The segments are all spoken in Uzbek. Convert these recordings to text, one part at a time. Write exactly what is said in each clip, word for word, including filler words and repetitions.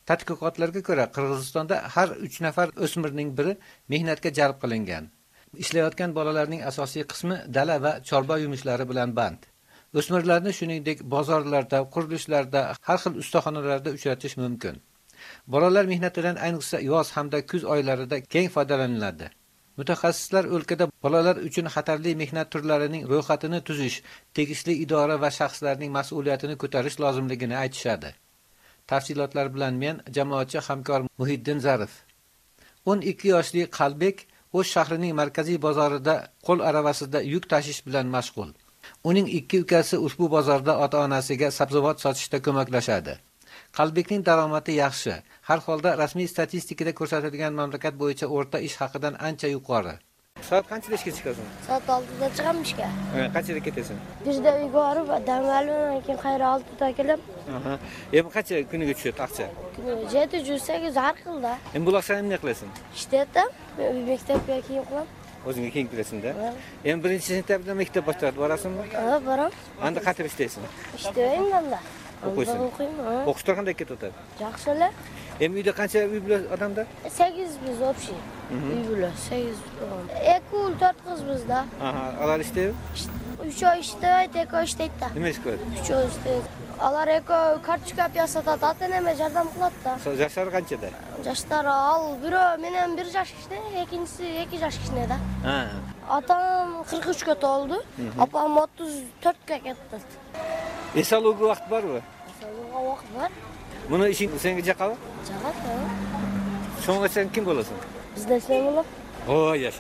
Tadqiqotlarga ko'ra, Qirg'izistonda har uch nafar o'smirning biri mehnatga jalb qilingan. Ishlayotgan bolalarning asosiy qismi dala va chorba yumushlari bilan band. O'smirlarni shuningdek bozorlarda, qurilishlarda, har xil ustaxonalarda uchratish mumkin. Bolalar mehnatidan ayniqsa yoz hamda kuz oylarida keng foydalaniladi. Mutaxassislar o'lkada bolalar uchun xatarli mehnat turlarining ro'yxatini tuzish, tegishli idora va shaxslarning mas'uliyatini ko'tarish lozimligini aytishadi. Tafsilotlar bilan men jamoatchi hamkor Muhiddin Zarif. o'n ikki yoshli Qalbek O'sh shahrining markaziy bozorida qo'l aravasida yuk tashish bilan mashg'ul. Uning ikki ukasi ushbu bozorda ota-onasiga sabzavot sotishda ko'maklashadi. Qalbekning daromadi yaxshi. Har holda rasmiy statistikada ko'rsatilgan mamlakat bo'yicha o'rta ish haqidan ancha yuqori. Soat qanchada ishga chiqasan? Soat oltida chiqaman ishga. Qanchada ketasan? birda uyga borib, dam olib, keyin qayra oltida kelib. Aha. Endi qancha kuniga tushadi aqcha? Kuniga yetti yuz sakkiz yuz har xilda. Endi bularni nima qilasan? Ishdatam, maktabga keyin qilaman. O'zingga keyin qilasan-da. Endi birinchi sinfda maktab boshlanadi, borasanmi? Ha, boraman. Endi qancha ishlaysan? Ishlayman. O'qiysan. O'qishlar qanday ketadi? Yaxshilar. Endi uyda qancha uy bilan odamda? sakkiz biz общий. Uy bilan sakkiz. Ekul to'rt qiz bizda. Aha, ular ishdaymi? uch oy ishlaydi, ikki oy ishlaydi. Nima ish qiladi? uch oy ishlaydi. Ular eko kartochka yasatadi, ota-onam yordam qiladi-da. Yoshlari qanchada? Yoshlari al, biri mening bir yosh kichkina, ikkinchisi ikki yosh kichkina-da. Ha. Otam qirq uchga to'ldi, opam o'ttiz to'rtga ketdi. Esaluvga vaqt bormi? Esaluvga vaqt bor. Buni ishing senga jaqami? Jaqati. So'ngra sen kim bo'lasan? Bizda ishlayman. O, yasha.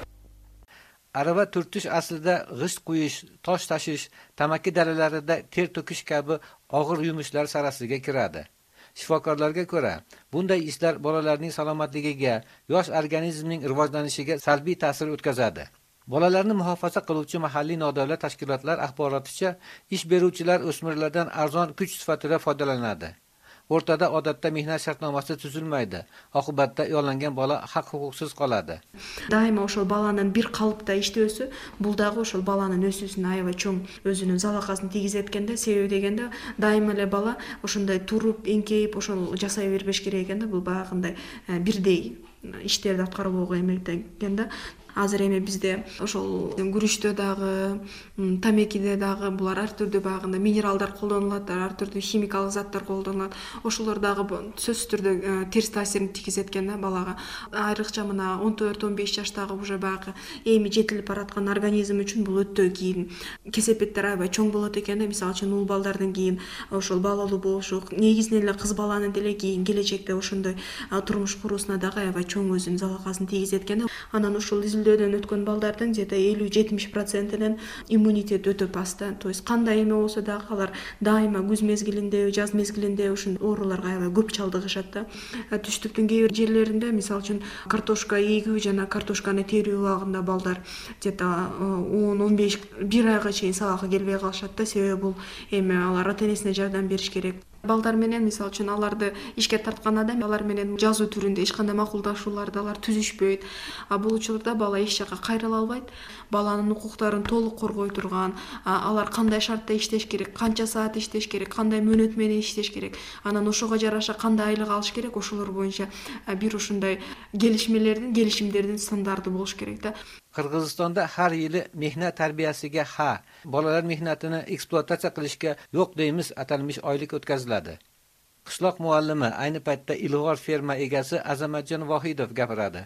Arava turtish aslida g'isht quyish, tosh tashish, tamaki dalalarida ter to'kish kabi og'ir yumushlar sarasiga kiradi. Shifokorlarga ko'ra, bunday ishlar bolalarning salomatligiga, yosh organizmning rivojlanishiga salbiy ta'sir o'tkazadi. Bolalarni muhofaza qiluvchi mahalliy nodavlat tashkilotlar axboroticha, ish beruvchilar o'smirlardan arzon kuch sifatida foydalanadi. O'rtada odatda mehnat shartnomasi tuzilmaydi. Oqibatda yollangan bola haq huquqsiz qoladi. Daima ошол баланын бир калыпта иштөөсү бул дагы ошол баланын өсүүсүнө аябай чоң өзүнүн залакасын тийгизет экен да. Себеби дегенде дайыма эле бала ошондой туруп, эңкейип ошол жасай бербеш керек экен да. Бул баягындай бирдей иштерди аткарбоого эмектеген экен да. Азыр эми бизде ошол күрүштө дагы, тамекиде дагы булар ар түрдүү багында минералдар колдонулат, ар түрдүү химикалык заттар колдонулат. Ошолор дагы сөзсүз түрдө терс таасирин тийгизет экен да балага. Айрыкча мына он төрт он беш жаштагы уже багы эми жетилип бараткан организм үчүн бул өтө кийин кесепеттер аябай чоң болот экен да. Мисалы үчүн ул балдардан кийин ошол балалуу болушук, негизинен эле кыз баланын деле кийин келечекте ошондой турмуш куруусуна дагы аябай чоң өзүнүн залакасын тийгизет экен да. Анан ошол дөдөн өткөн балдардын где-то элүү жетимиш процентинин иммунитет өтө паста. То есть кандай эме болсо дагы алар дайыма күз мезгилинде, жаз мезгилинде ушундай ооруларга аябай көп чалдыгышат да. Түштүктүн кээ бир жерлеринде, мисалы үчүн картошка эгүү жана картошканы терүү убагында балдар где-то он он беш бир айга чейин сабакка келбей калышат да. Себеби бул эми алар ата-энесине жардам бериш керек. Балдар менен мисалы үчүн аларды ишке тартканда алар менен жазуу түрүндө эч кандай макулдашууларды алар түзүшпөйт. А бул учурда бала эч жакка кайрыла албайт. Баланын укуктарын толук коргой турган, алар кандай шартта иштеш керек, канча саат иштеш керек, кандай мөөнөт менен иштеш керек, анан ошого жараша кандай айлык алыш керек, ошолор боюнча бир ушундай келишмелердин, келишимдердин стандарты болуш керек да. Qirg'izistonda har yili mehnat tarbiyasiga ha, bolalar mehnatini ekspluatatsiya qilishga yo'q deymiz atalmish oylik o'tkaziladi. Qishloq muallimi, ayni paytda Ilg'or ferma egasi Azamatjon Vohidov gapiradi.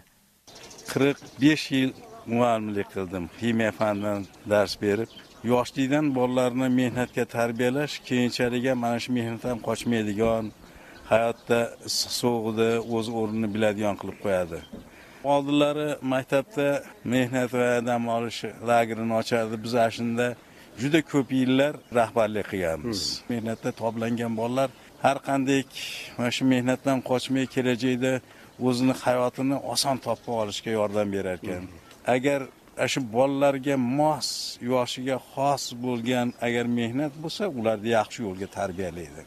qirq besh yil muallimlik qildim. Ximiya fanidan dars berib, yoshlikdan bolalarni mehnatga tarbiyalash keyinchalik mana shu mehnatdan qochmaydigan, hayotda so'g'ida o'z o'rnini biladigan qilib qo'yadi. Oldinlari maktabda mehnat va dam olish lagerini ochardi. Biz ashunda juda ko'p yillar rahbarlik qilganmiz. Mehnatda toblangan bolalar har qanday mana shu mehnatdan qochmay kelajakda o'zini hayotini oson topib olishga yordam berar ekan. Agar shu bolalarga mos, yoshiga xos bo'lgan agar mehnat bo'lsa, ularni yaxshi yo'lga tarbiyalaydi.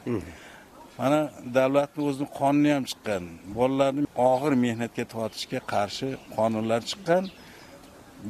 Mana davlatning o'zining qonuni ham chiqqan. Bolalarni og'ir mehnatga tortishga qarshi qonunlar chiqqan.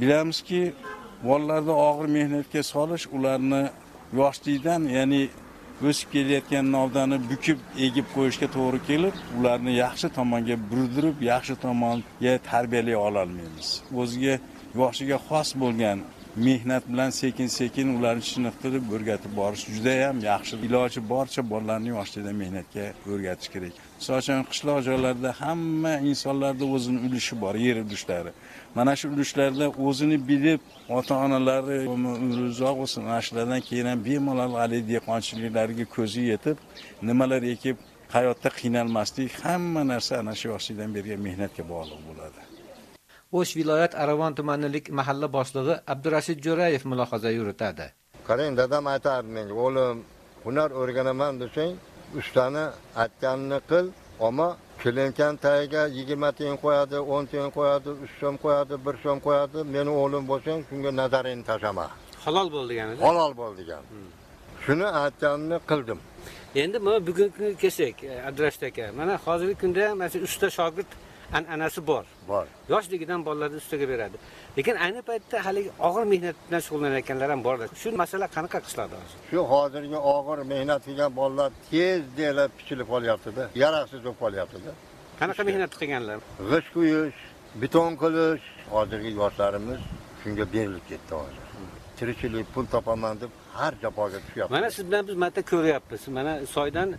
Bilamizki, bolalarni og'ir mehnatga solish ularni yoshlikdan, ya'ni o'sib kelayotgan novdani bukib egib qo'yishga to'g'ri kelib, ularni yaxshi tomonga burdirib, yaxshi tomonga tarbiyalay ola olmaymiz. O'ziga yoshiga xos bo'lgan mehnat bilan sekin-sekin ularni chiniqtirib o'rgatib borish juda ham yaxshi. Iloji boricha bolalarni yoshlikdan mehnatga o'rgatish kerak. Misol uchun qishloq joylarda hamma insonlarda o'zining ulushi bor, yer ulushlari. Mana shu ulushlarda o'zini bilib, ota-onalari umri uzoq bo'lsin, ana shulardan keyin ham bemalol ali dehqonchiliklariga ko'zi yetib, nimalar ekib, hayotda qiynalmaslik, hamma narsa ana shu yoshlikdan bergan mehnatga bog'liq bo'ladi. O'sh viloyat Aravon tumanilik mahalla boshlig'i Abdurashid Jo'rayev mulohaza yuritadi. Qarang, dadam aytardi menga, o'g'lim, hunar o'rganaman desang, ustani aytganini qil, ammo kelinkan tagiga yigirma tiyin qo'yadi, o'n tiyin qo'yadi, uch so'm qo'yadi, bir so'm qo'yadi. Meni o'g'lim bo'lsang, shunga nazaringni tashlama. Halol bo'l degan edi. Halol bo'l degan. Shuni aytganini qildim. Endi mana bugungi kunga kelsak, Abdurashid aka, mana hozirgi kunda mana usta shogird an'anasi bor. Bor. Yoshligidan bolalarni ustaga beradi. Lekin ayni paytda hali og'ir mehnat bilan shug'ullanayotganlar ham borlar. Shu masala qanaqa qishloqda hozir? Shu hozirgi og'ir mehnat qilgan bolalar tez delab pichilib qolyapti-da, yaroqsiz bo'lib qolyapti-da. Qanaqa mehnat qilganlar? G'isht quyish, beton qilish, hozirgi yoshlarimiz shunga berilib ketdi hozir. Tirikchilik, pul topaman deb har jafoga tushyapti. Mana siz bilan biz marta ko'ryapmiz. Mana soydan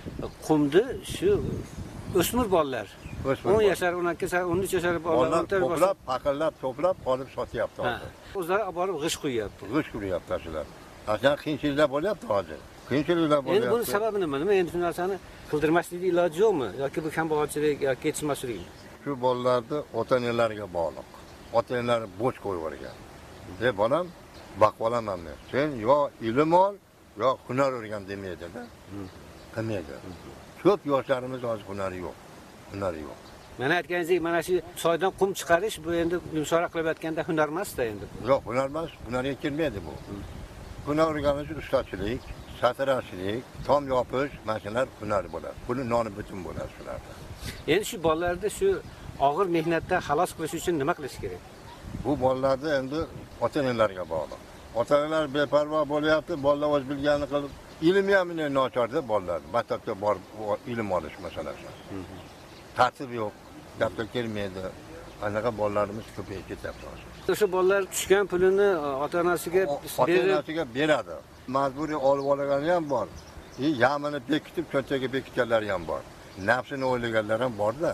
qumdi shu o'smir bolalar. o'n yashar, o'n ikki yashar, o'n uch yashar bolalar to'plab, paqirlab, to'plab qolib sotyapti hozir. O'zlari olib borib g'isht quyapti. G'isht quyapti shular. Aslan qiyinchiliklar bo'lyapti hozir. Qiyinchiliklar bo'lyapti. Endi buning sababi nima? Nima endi shu narsani qildirmaslikning iloji yo'qmi yoki bu kambag'alchilik yoki yetishmaslikmi? Shu bolalarni ota-onalariga bog'liq. Ota-onalari bo'sh qo'yib yuborgan. Deb bolam baqvolaman men. Sen yo ilm ol, yo hunar o'rgan demaydi-da. Qilmaydi. Ko'p yoshlarimiz hozir hunari yo'q. Hunari yo'q. Mana aytganingizdek, mana shu soydan qum chiqarish bu endi yumshoq qilib aytganda hunar emas-da endi. Yo'q, hunar emas, hunarga kirmaydi bu. Hunar o'rganish ustachilik, satirachilik, tom yopish, mashinalar hunar bo'ladi. Buni noni butun bo'ladi shularda. Endi shu bolalarni shu og'ir mehnatdan xalos qilish uchun nima qilish kerak? Bu bolalarni endi ota-onalarga bog'liq. Ota-onalar beparvo bo'lyapti, bolalar o'z bilganini qilib, ilmi ham nochorda bolalar. Maktabga borib ilm olish masalasi. Tartib yo'q, gapga kelmaydi. Anaqa bolalarimiz ko'payib ketyapti hozir. O'sha bolalar tushgan pulini ota-onasiga ota-onasiga beradi. Majburiy olib olgani ham bor. E, yamini bekitib, cho'ntagiga bekitganlar ham bor. Nafsini o'ylaganlar ham bor-da.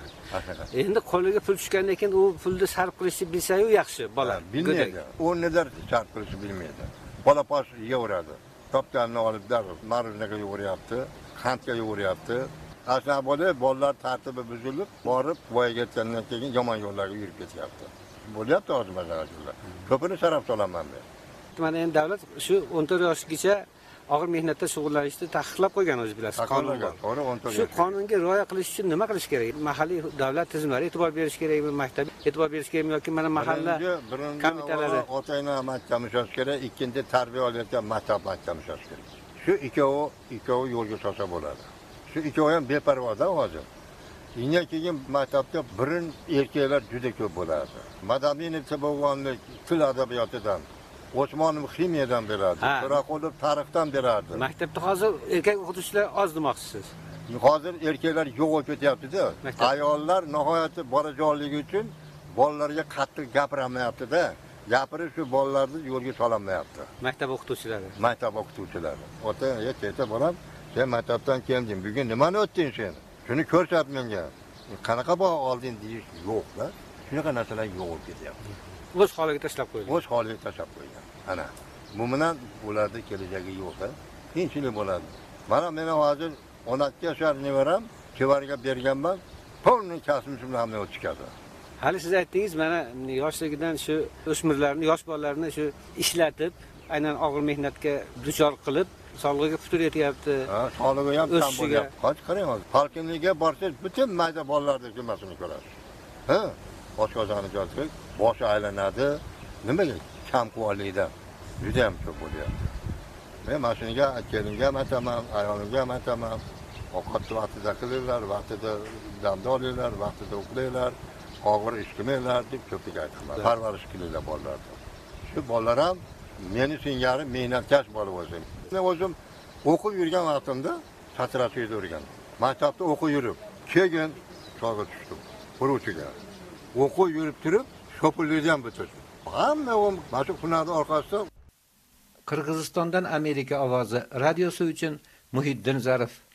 Endi qo'liga pul tushgandan keyin u pulni sarf qilishni bilsa-yu yaxshi bola. Bilmaydi. O'rnidan sarf qilishni bilmaydi. Bola pas yeyaveradi. Topganini olib darrov maruznaga yuboryapti, qandga yuboryapti. Aslan bola bolalar tartibi buzilib, borib voyaga yetgandan keyin yomon yo'llarga yurib ketyapti. Bo'lyapti hozir masalan shular. Ko'pini sarf qilaman men. Mana endi davlat shu o'n to'rt yoshgacha og'ir mehnatda shug'ullanishni taqiqlab qo'ygan o'zi bilasiz, qonun bor. Shu qonunga rioya qilish uchun nima qilish kerak? Mahalliy davlat tizimlari e'tibor berish kerakmi, maktab e'tibor berish kerakmi yoki mana mahalla komitalari? Ota-ona maktabi ishlash kerak, ikkinchi tarbiya olayotgan maktab maktabi ishlash kerak. Shu ikkovi ikkovi yo'lga solsa bo'ladi. Shu ikkovi ham beparvoda hozir. Undan keyin maktabga birin erkaklar juda ko'p bo'ladi. Madaminov Tabog'onlik til adabiyotidan, Osmonov ximiyadan beradi, To'raqulov tarixdan beradi. Maktabda hozir erkak o'qituvchilar oz demoqchisiz. Hozir erkaklar yo'q bo'lib ketyapti-da. Ayollar nihoyatda borajonligi uchun bolalarga qattiq gapirmayapti-da. Gapirib shu bolalarni yo'lga sololmayapti. Maktab o'qituvchilari. Maktab o'qituvchilari. Ota, "Ey, bolam, sen maktabdan kelding, bugun nimani o'tding sen? Shuni ko'rsat menga." Qanaqa baho olding deyish yo'q-da. Shunaqa narsalar yo'q bo'lib ketyapti. O'z holiga tashlab qo'ygan. O'z holiga tashlab qo'ygan. Ana. Bu bilan ularda kelajagi yo'q-da. Qiyinchilik bo'ladi. Mana meni hozir o'n ikki yashar nevaram chevarga berganman. Polni kasbim bilan hamma o'tishadi. Hali siz aytdingiz, mana yoshligidan shu o'smirlarni, yosh bolalarni shu ishlatib, aynan og'ir mehnatga duchor qilib, sog'lig'iga putur yetyapti. Ha, sog'lig'i ham kam bo'lyapti. Qoch qarang hozir. Hokimlikka borsangiz, butun mayda bolalarning jumlasini ko'rasiz. Ha? Oshqozoni joysiz, boshi aylanadi. Nimaga? Kamquvvatlikdan. Juda ham ko'p bo'lyapti. Men mashinaga kelinga ham aytaman, ayolimga ham aytaman. Ovqat vaqtida qilinglar, vaqtida damda olinglar, vaqtida uxlanglar, og'ir ish qilmanglar deb ko'pga aytaman. Parvarish qilinglar bolalarni. Shu bolalar ham meni singari mehnatkash bola bo'lsin. Men o'zim O'qib yurgan vaqtimda satrashiyda o'rgandim. Maktabda o'qib yurib, keyin choyga tushdim. Quruvchiga. O'qib yurib turib, shopirlikni ham bitirdim. Hamma u mana hunarning orqasida. Qirg'izistondan Amerika ovozi radiosi uchun Muhiddin Zarif.